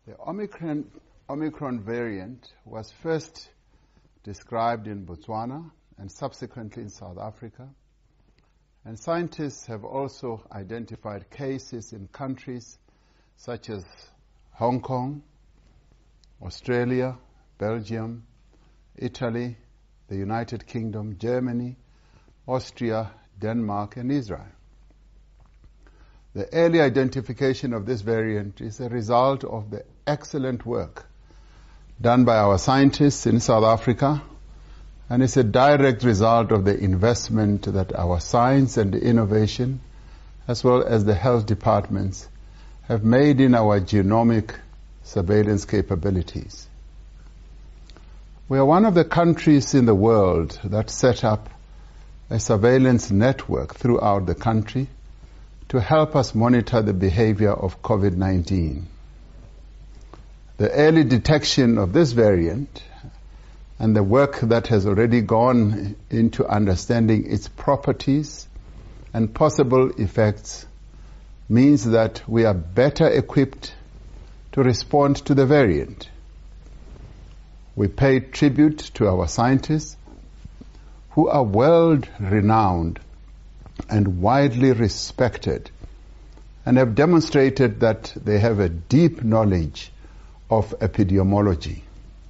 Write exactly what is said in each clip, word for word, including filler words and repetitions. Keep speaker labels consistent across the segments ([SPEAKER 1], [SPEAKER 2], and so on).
[SPEAKER 1] The Omicron, Omicron variant was first described in Botswana and subsequently in South Africa. And scientists have also identified cases in countries such as Hong Kong, Australia, Belgium, Italy, the United Kingdom, Germany, Austria, Denmark, and Israel. The early identification of this variant is a result of the excellent work done by our scientists in South Africa, and it's a direct result of the investment that our science and innovation, as well as the health departments, have made in our genomic surveillance capabilities. We are one of the countries in the world that set up a surveillance network throughout the country to help us monitor the behavior of COVID nineteen. The early detection of this variant and the work that has already gone into understanding its properties and possible effects means that we are better equipped to respond to the variant. We pay tribute to our scientists who are world-renowned and widely respected and have demonstrated that they have a deep knowledge of epidemiology.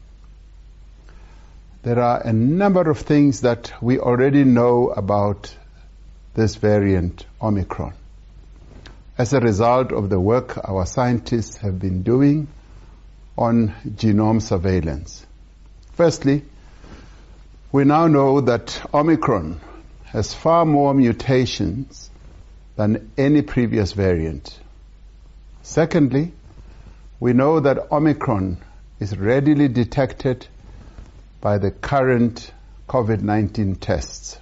[SPEAKER 1] There are a number of things that we already know about this variant, Omicron, as a result of the work our scientists have been doing on genome surveillance. Firstly, we now know that Omicron has far more mutations than any previous variant. Secondly, we know that Omicron is readily detected by the current COVID nineteen tests.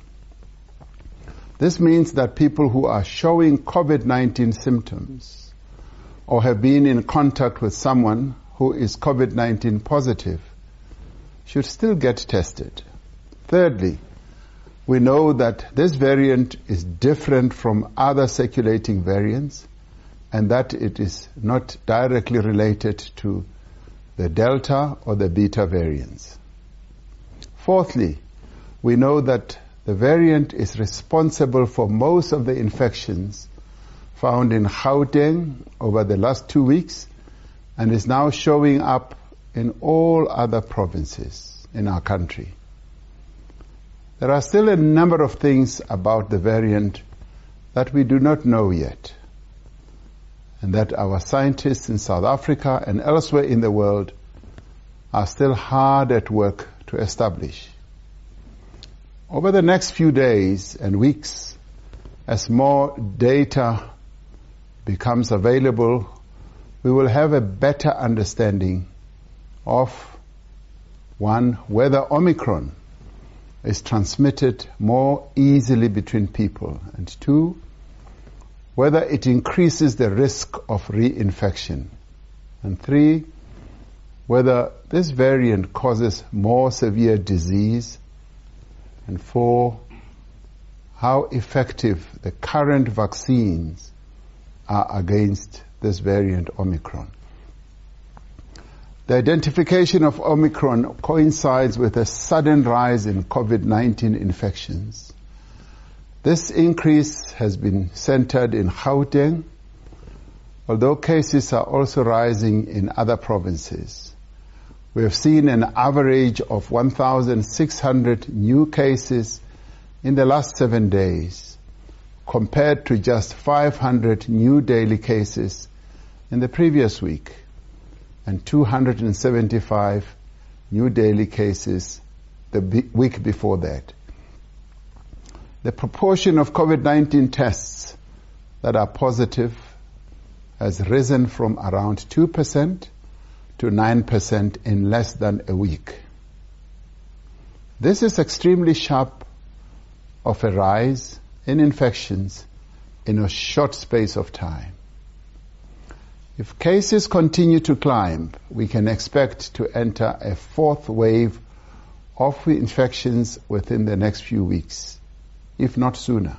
[SPEAKER 1] This means that people who are showing COVID nineteen symptoms or have been in contact with someone who is COVID nineteen positive should still get tested. Thirdly, we know that this variant is different from other circulating variants and that it is not directly related to the Delta or the Beta variants. Fourthly, we know that the variant is responsible for most of the infections found in Gauteng over the last two weeks and is now showing up in all other provinces in our country. There are still a number of things about the variant that we do not know yet, and that our scientists in South Africa and elsewhere in the world are still hard at work to establish. Over the next few days and weeks, as more data becomes available, we will have a better understanding of, one, whether Omicron is transmitted more easily between people, and two, whether it increases the risk of reinfection, and three, whether this variant causes more severe disease, and four, how effective the current vaccines are against this variant Omicron. The identification of Omicron coincides with a sudden rise in COVID nineteen infections. This increase has been centered in Gauteng, although cases are also rising in other provinces. We have seen an average of one thousand six hundred new cases in the last seven days, compared to just five hundred new daily cases in the previous week, and two hundred seventy-five new daily cases the week before that. The proportion of COVID nineteen tests that are positive has risen from around two percent to nine percent in less than a week. This is extremely sharp of a rise in infections in a short space of time. If cases continue to climb, we can expect to enter a fourth wave of infections within the next few weeks, if not sooner.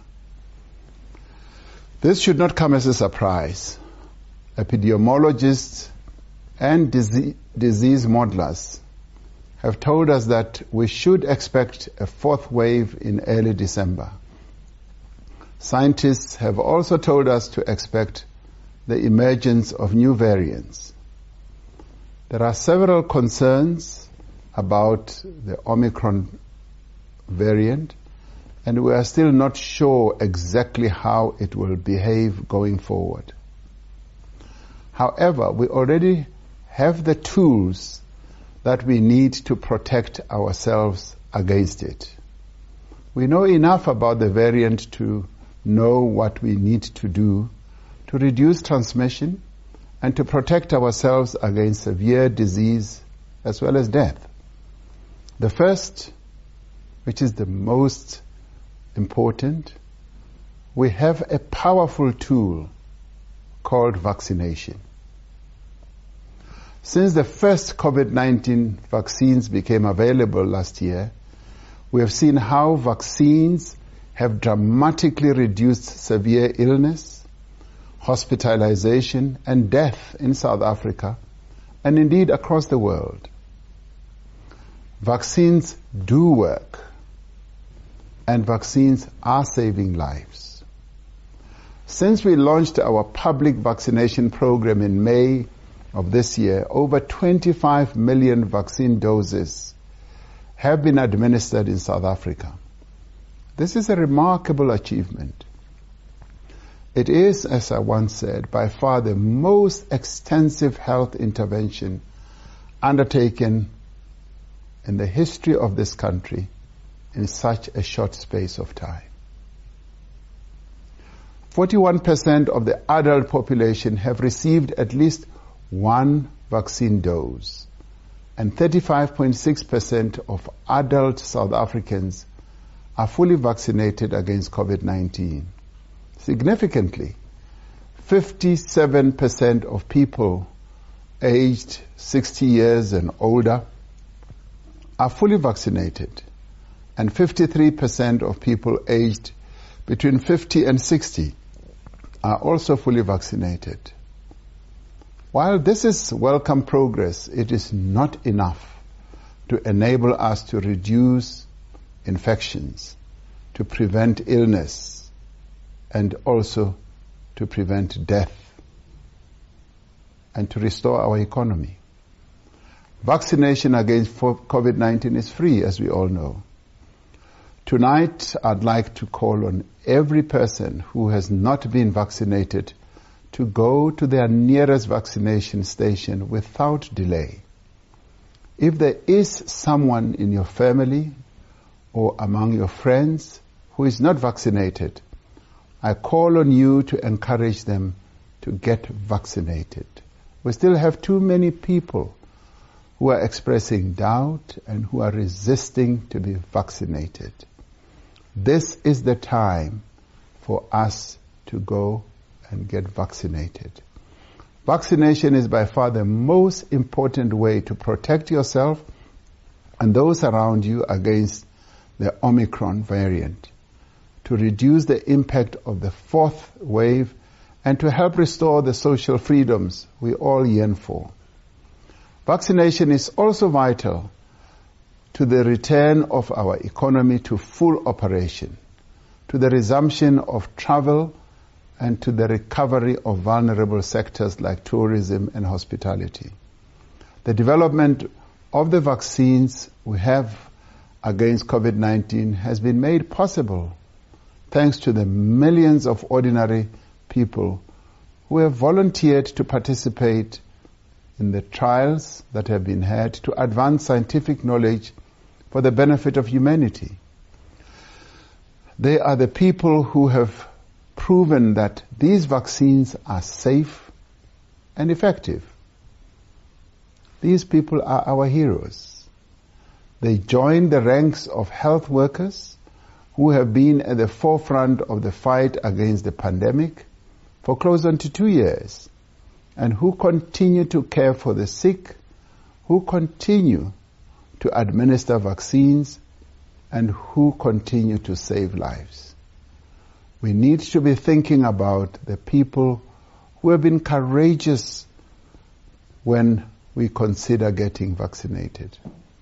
[SPEAKER 1] This should not come as a surprise. Epidemiologists and disease, disease modelers have told us that we should expect a fourth wave in early December. Scientists have also told us to expect the emergence of new variants. There are several concerns about the Omicron variant, and we are still not sure exactly how it will behave going forward. However, we already have the tools that we need to protect ourselves against it. We know enough about the variant to know what we need to do to reduce transmission and to protect ourselves against severe disease as well as death. The first, which is the most important, we have a powerful tool called vaccination. Since the first COVID nineteen vaccines became available last year, we have seen how vaccines have dramatically reduced severe illness, hospitalization, and death in South Africa, and indeed across the world. Vaccines do work, and vaccines are saving lives. Since we launched our public vaccination program in May of this year, over twenty-five million vaccine doses have been administered in South Africa. This is a remarkable achievement. It is, as I once said, by far the most extensive health intervention undertaken in the history of this country in such a short space of time. forty-one percent of the adult population have received at least one vaccine dose, and thirty-five point six percent of adult South Africans are fully vaccinated against COVID nineteen. Significantly, fifty-seven percent of people aged sixty years and older are fully vaccinated, and fifty-three percent of people aged between fifty and sixty are also fully vaccinated. While this is welcome progress, it is not enough to enable us to reduce infections, to prevent illness, and also to prevent death, and to restore our economy. Vaccination against COVID nineteen is free, as we all know. Tonight, I'd like to call on every person who has not been vaccinated to go to their nearest vaccination station without delay. If there is someone in your family or among your friends who is not vaccinated, I call on you to encourage them to get vaccinated. We still have too many people who are expressing doubt and who are resisting to be vaccinated. This is the time for us to go and get vaccinated. Vaccination is by far the most important way to protect yourself and those around you against the Omicron variant, to reduce the impact of the fourth wave, and to help restore the social freedoms we all yearn for. Vaccination is also vital to the return of our economy to full operation, to the resumption of travel, and to the recovery of vulnerable sectors like tourism and hospitality. The development of the vaccines we have against COVID nineteen has been made possible thanks to the millions of ordinary people who have volunteered to participate in the trials that have been had to advance scientific knowledge for the benefit of humanity. They are the people who have proven that these vaccines are safe and effective. These people are our heroes. They join the ranks of health workers who have been at the forefront of the fight against the pandemic for close on to two years, and who continue to care for the sick, who continue to administer vaccines, and who continue to save lives. We need to be thinking about the people who have been courageous when we consider getting vaccinated.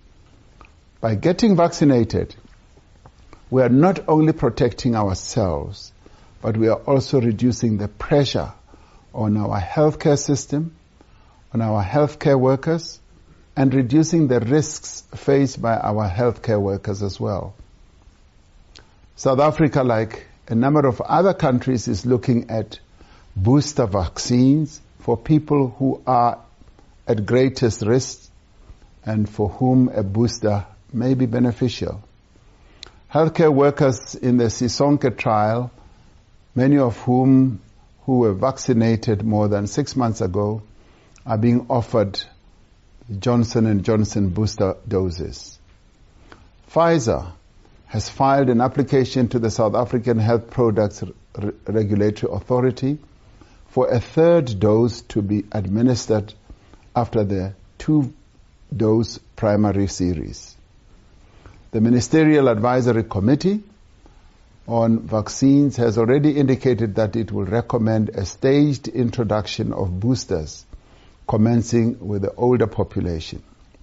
[SPEAKER 1] By getting vaccinated, we are not only protecting ourselves, but we are also reducing the pressure on our healthcare system, on our healthcare workers, and reducing the risks faced by our healthcare workers as well. South Africa, like a number of other countries, is looking at booster vaccines for people who are at greatest risk and for whom a booster may be beneficial. Healthcare workers in the Sisonke trial, many of whom who were vaccinated more than six months ago, are being offered Johnson and Johnson booster doses. Pfizer has filed an application to the South African Health Products Re- Regulatory Authority for a third dose to be administered after the two-dose primary series. The Ministerial Advisory Committee on Vaccines has already indicated that it will recommend a staged introduction of boosters, commencing with the older population.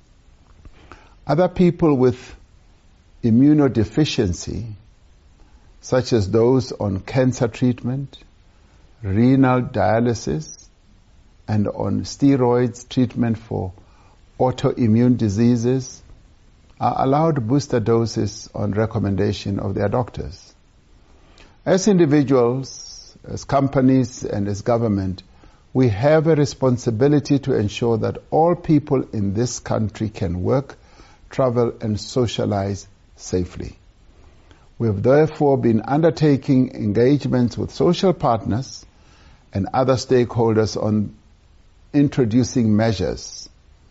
[SPEAKER 1] Other people with immunodeficiency, such as those on cancer treatment, renal dialysis, and on steroids treatment for autoimmune diseases, are allowed booster doses on recommendation of their doctors. As individuals, as companies, and as government, we have a responsibility to ensure that all people in this country can work, travel, and socialize safely. We have therefore been undertaking engagements with social partners and other stakeholders on introducing measures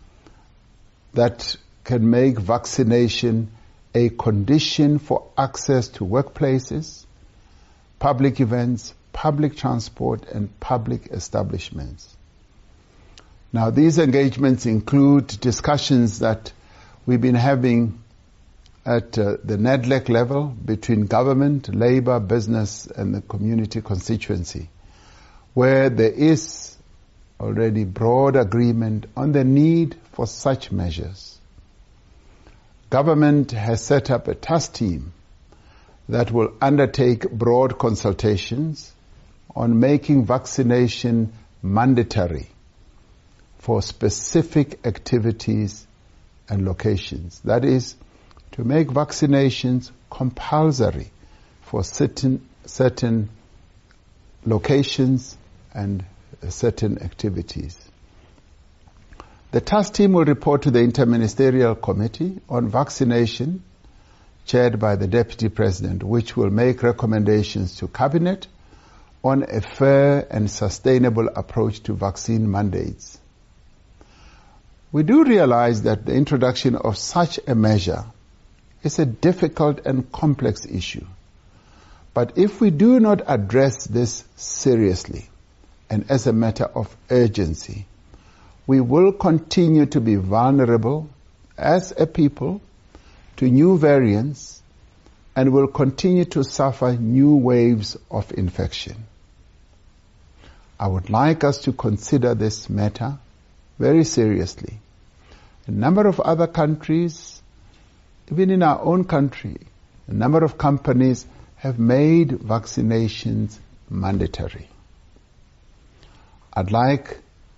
[SPEAKER 1] that can make vaccination a condition for access to workplaces, public events, public transport, and public establishments. Now, these engagements include discussions that we've been having at uh, the N E D L E C level between government, labor, business, and the community constituency, where there is already broad agreement on the need for such measures. Government has set up a task team that will undertake broad consultations on making vaccination mandatory for specific activities and locations. That is, to make vaccinations compulsory for certain, certain locations and certain activities. The task team will report to the Interministerial Committee on Vaccination, chaired by the Deputy President, which will make recommendations to Cabinet on a fair and sustainable approach to vaccine mandates. We do realize that the introduction of such a measure is a difficult and complex issue. But if we do not address this seriously and as a matter of urgency, we will continue to be vulnerable as a people to new variants and will continue to suffer new waves of infection. I would like us to consider this matter very seriously. A number of other countries, even in our own country, a number of companies have made vaccinations mandatory. I'd like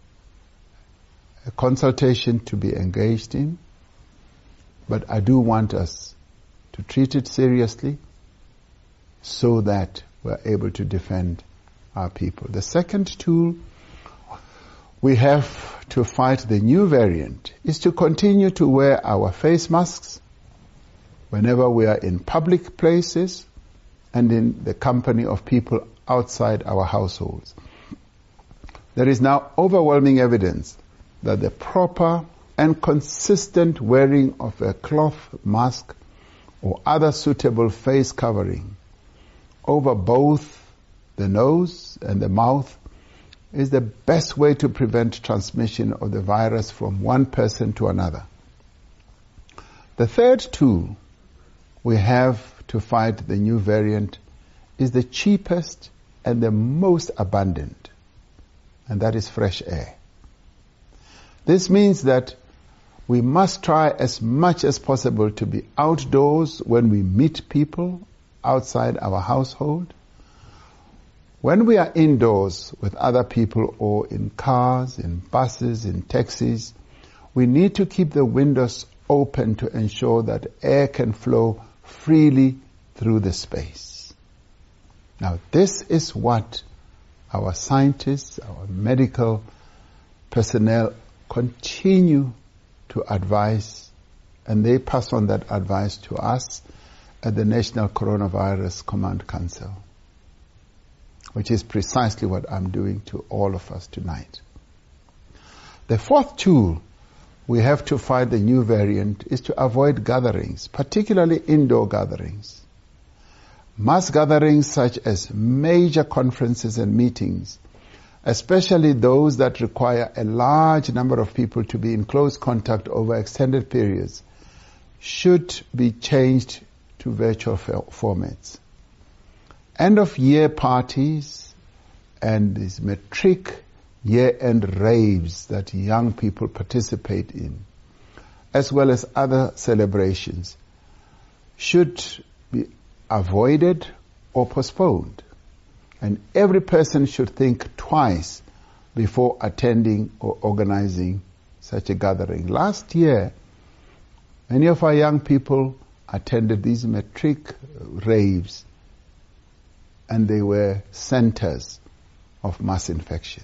[SPEAKER 1] a consultation to be engaged in, but I do want us to treat it seriously so that we're able to defend our people. The second tool we have to fight the new variant is to continue to wear our face masks whenever we are in public places and in the company of people outside our households. There is now overwhelming evidence that the proper and consistent wearing of a cloth mask or other suitable face covering over both the nose and the mouth is the best way to prevent transmission of the virus from one person to another. The third tool we have to fight the new variant is the cheapest and the most abundant, and that is fresh air. This means that we must try as much as possible to be outdoors when we meet people outside our household. When we are indoors with other people or in cars, in buses, in taxis, we need to keep the windows open to ensure that air can flow freely through the space. Now, this is what our scientists, our medical personnel continue to advise, and they pass on that advice to us at the National Coronavirus Command Council, which is precisely what I'm doing to all of us tonight. The fourth tool we have to fight the new variant is to avoid gatherings, particularly indoor gatherings. Mass gatherings such as major conferences and meetings, especially those that require a large number of people to be in close contact over extended periods, should be changed to virtual formats. End-of-year parties and these matric year-end raves that young people participate in, as well as other celebrations, should be avoided or postponed. And every person should think twice before attending or organizing such a gathering. Last year, many of our young people attended these matric raves, and they were centers of mass infection.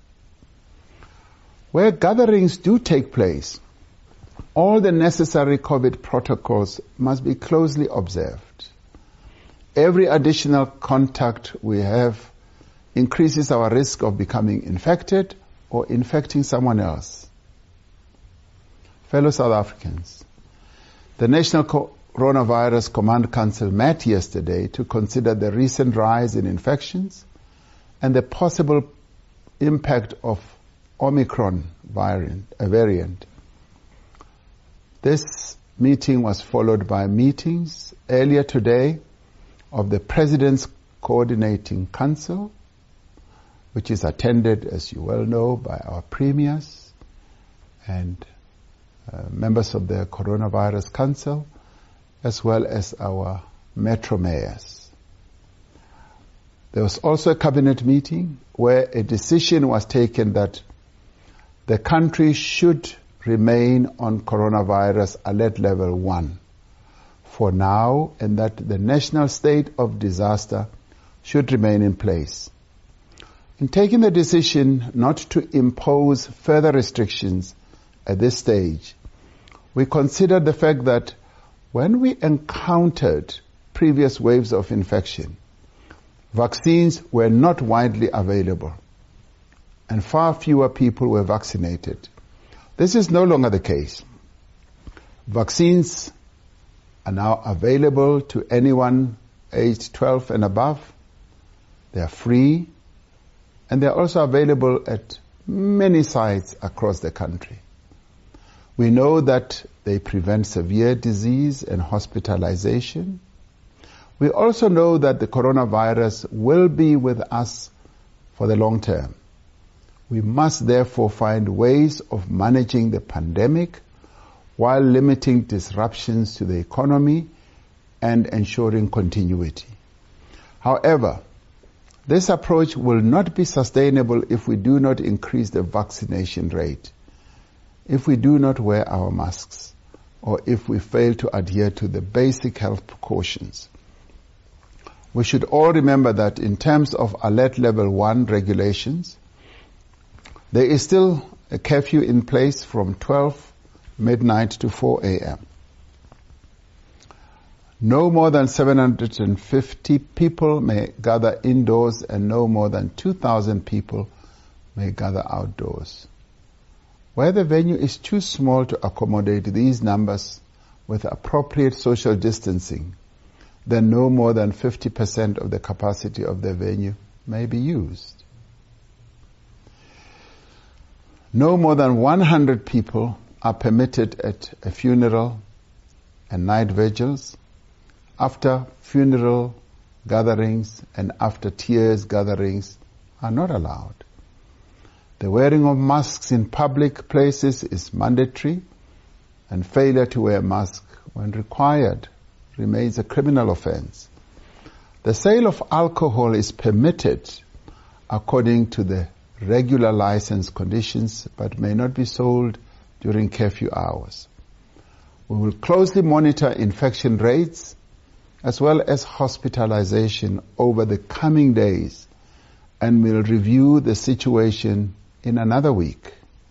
[SPEAKER 1] Where gatherings do take place, all the necessary COVID protocols must be closely observed. Every additional contact we have increases our risk of becoming infected or infecting someone else. Fellow South Africans, the National Coronavirus Command Council met yesterday to consider the recent rise in infections and the possible impact of Omicron variant, a variant. This meeting was followed by meetings earlier today of the President's Coordinating Council, which is attended, as you well know, by our premiers and uh, members of the Coronavirus Council, as well as our metro mayors. There was also a cabinet meeting where a decision was taken that the country should remain on coronavirus alert level one for now, and that the national state of disaster should remain in place. In taking the decision not to impose further restrictions at this stage, we considered the fact that when we encountered previous waves of infection, vaccines were not widely available and far fewer people were vaccinated. This is no longer the case. Vaccines are now available to anyone aged twelve and above. They are free, and they are also available at many sites across the country. We know that they prevent severe disease and hospitalization. We also know that the coronavirus will be with us for the long term. We must therefore find ways of managing the pandemic while limiting disruptions to the economy and ensuring continuity. However, this approach will not be sustainable if we do not increase the vaccination rate, if we do not wear our masks, or if we fail to adhere to the basic health precautions. We should all remember that in terms of alert level one regulations, there is still a curfew in place from twelve midnight to four a.m. No more than seven hundred fifty people may gather indoors, and no more than two thousand people may gather outdoors. Where the venue is too small to accommodate these numbers with appropriate social distancing, then no more than fifty percent of the capacity of the venue may be used. No more than one hundred people are permitted at a funeral and night vigils. After funeral gatherings and after tears gatherings are not allowed. The wearing of masks in public places is mandatory, and failure to wear a mask when required remains a criminal offense. The sale of alcohol is permitted according to the regular license conditions, but may not be sold during curfew hours. We will closely monitor infection rates as well as hospitalization over the coming days, and will review the situation in another week.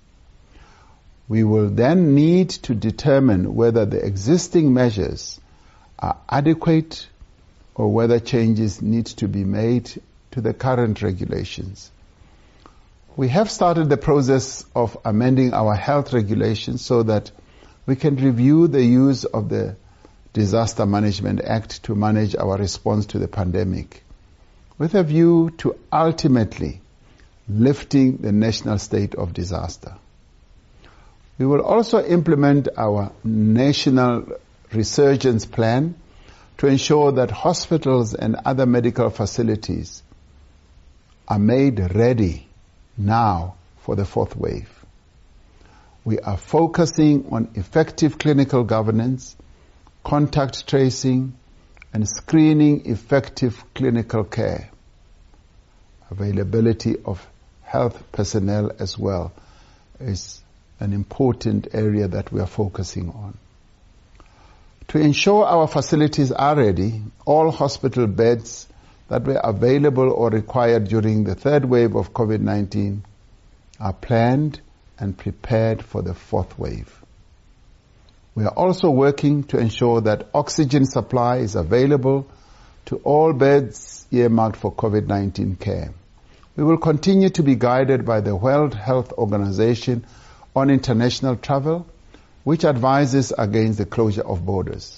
[SPEAKER 1] We will then need to determine whether the existing measures are adequate or whether changes need to be made to the current regulations. We have started the process of amending our health regulations so that we can review the use of the Disaster Management Act to manage our response to the pandemic, with a view to ultimately lifting the national state of disaster. We will also implement our national resurgence plan to ensure that hospitals and other medical facilities are made ready now for the fourth wave. We are focusing on effective clinical governance, contact tracing, and screening effective clinical care. Availability of health personnel as well is an important area that we are focusing on. To ensure our facilities are ready, all hospital beds that were available or required during the third wave of COVID nineteen are planned and prepared for the fourth wave. We are also working to ensure that oxygen supply is available to all beds earmarked for COVID nineteen care. We will continue to be guided by the World Health Organization on international travel, which advises against the closure of borders.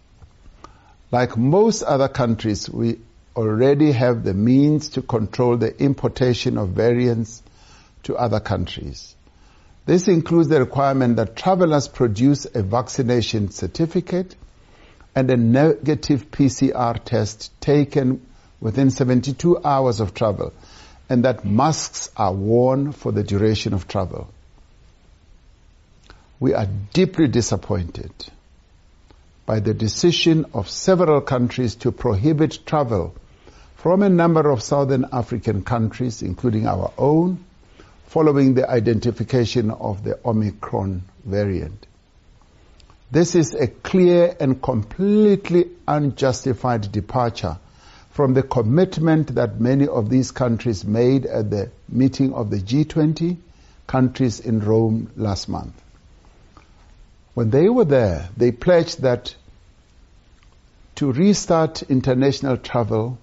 [SPEAKER 1] Like most other countries, we already have the means to control the importation of variants to other countries. This includes the requirement that travelers produce a vaccination certificate and a negative P C R test taken within seventy-two hours of travel, and that masks are worn for the duration of travel. We are deeply disappointed by the decision of several countries to prohibit travel from a number of Southern African countries, including our own, following the identification of the Omicron variant. This is a clear and completely unjustified departure from the commitment that many of these countries made at the meeting of the G twenty countries in Rome last month. When they were there, they pledged that to restart international travel,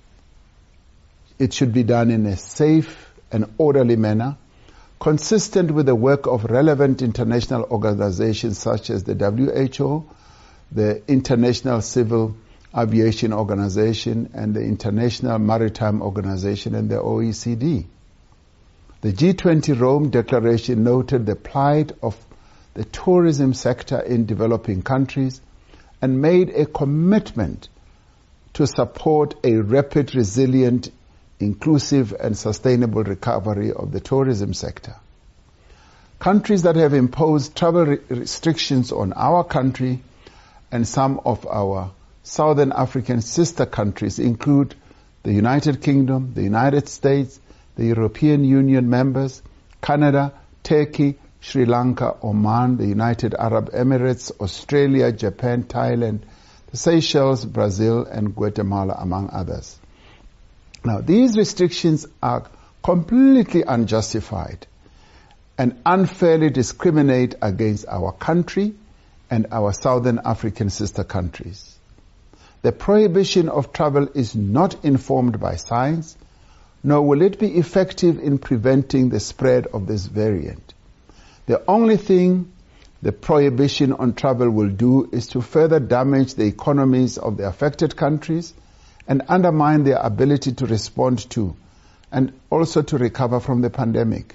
[SPEAKER 1] it should be done in a safe and orderly manner, consistent with the work of relevant international organizations such as the W H O, the International Civil Aviation Organization, and the International Maritime Organization, and the O E C D. The G twenty Rome Declaration noted the plight of the tourism sector in developing countries and made a commitment to support a rapid, resilient, inclusive and sustainable recovery of the tourism sector. Countries that have imposed travel re- restrictions on our country and some of our Southern African sister countries include the United Kingdom, the United States, the European Union members, Canada, Turkey, Sri Lanka, Oman, the United Arab Emirates, Australia, Japan, Thailand, the Seychelles, Brazil, and Guatemala, among others. Now, these restrictions are completely unjustified and unfairly discriminate against our country and our Southern African sister countries. The prohibition of travel is not informed by science, nor will it be effective in preventing the spread of this variant. The only thing the prohibition on travel will do is to further damage the economies of the affected countries and undermine their ability to respond to and also to recover from the pandemic.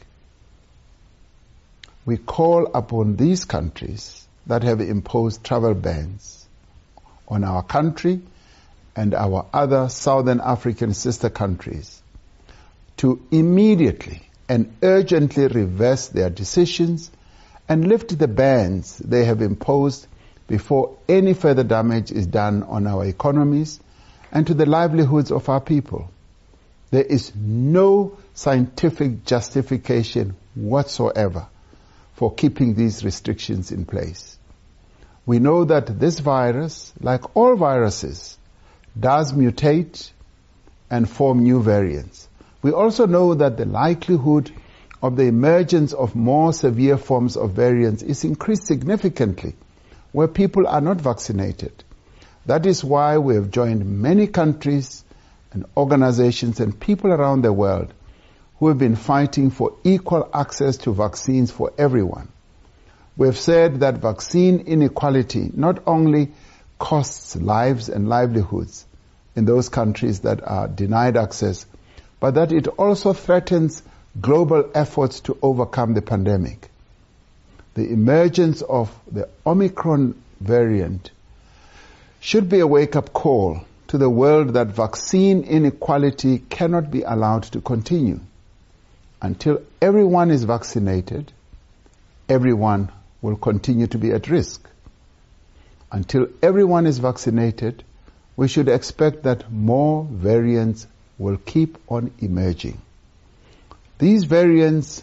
[SPEAKER 1] We call upon these countries that have imposed travel bans on our country and our other Southern African sister countries to immediately and urgently reverse their decisions and lift the bans they have imposed before any further damage is done on our economies and to the livelihoods of our people. There is no scientific justification whatsoever for keeping these restrictions in place. We know that this virus, like all viruses, does mutate and form new variants. We also know that the likelihood of the emergence of more severe forms of variants is increased significantly where people are not vaccinated. That is why we have joined many countries and organizations and people around the world who have been fighting for equal access to vaccines for everyone. We have said that vaccine inequality not only costs lives and livelihoods in those countries that are denied access, but that it also threatens global efforts to overcome the pandemic. The emergence of the Omicron variant should be a wake-up call to the world that vaccine inequality cannot be allowed to continue. Until everyone is vaccinated, everyone will continue to be at risk. Until everyone is vaccinated, we should expect that more variants will keep on emerging. These variants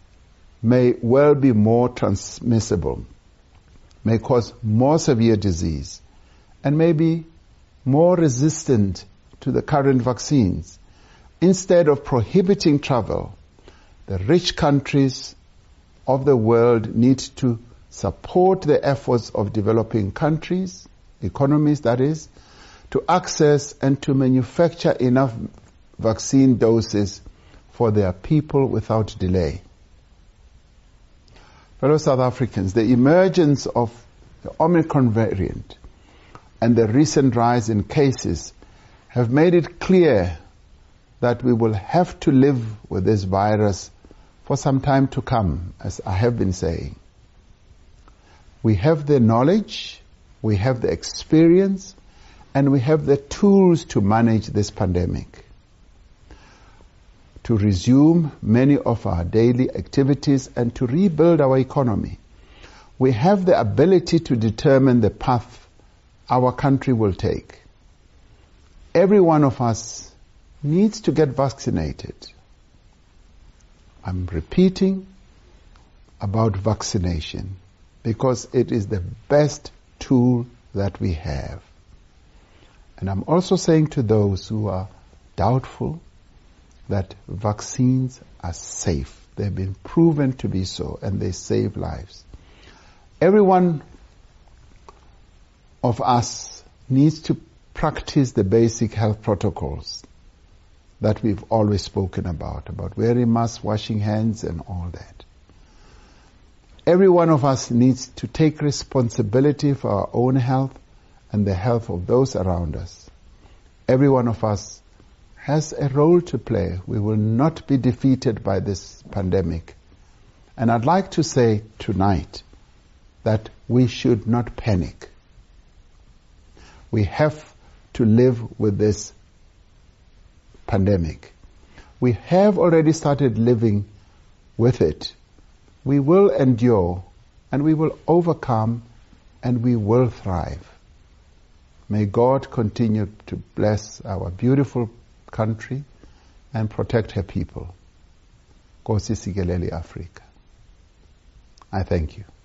[SPEAKER 1] may well be more transmissible, may cause more severe disease, and may be more resistant to the current vaccines. Instead of prohibiting travel, the rich countries of the world need to support the efforts of developing countries, economies that is, to access and to manufacture enough vaccine doses for their people without delay. Fellow South Africans, the emergence of the Omicron variant and the recent rise in cases have made it clear that we will have to live with this virus for some time to come, as I have been saying. We have the knowledge, we have the experience, and we have the tools to manage this pandemic, to resume many of our daily activities and to rebuild our economy. We have the ability to determine the path our country will take. Every one of us needs to get vaccinated. I'm repeating about vaccination because it is the best tool that we have. And I'm also saying to those who are doubtful that vaccines are safe. They've been proven to be so, and they save lives. Every one of us needs to practice the basic health protocols that we've always spoken about, about wearing masks, washing hands, and all that. Every one of us needs to take responsibility for our own health and the health of those around us. Every one of us has a role to play. We will not be defeated by this pandemic. And I'd like to say tonight that we should not panic. We have to live with this pandemic. We have already started living with it. We will endure, and we will overcome, and we will thrive. May God continue to bless our beautiful country and protect her people. Nkosi sikelele Africa. I thank you.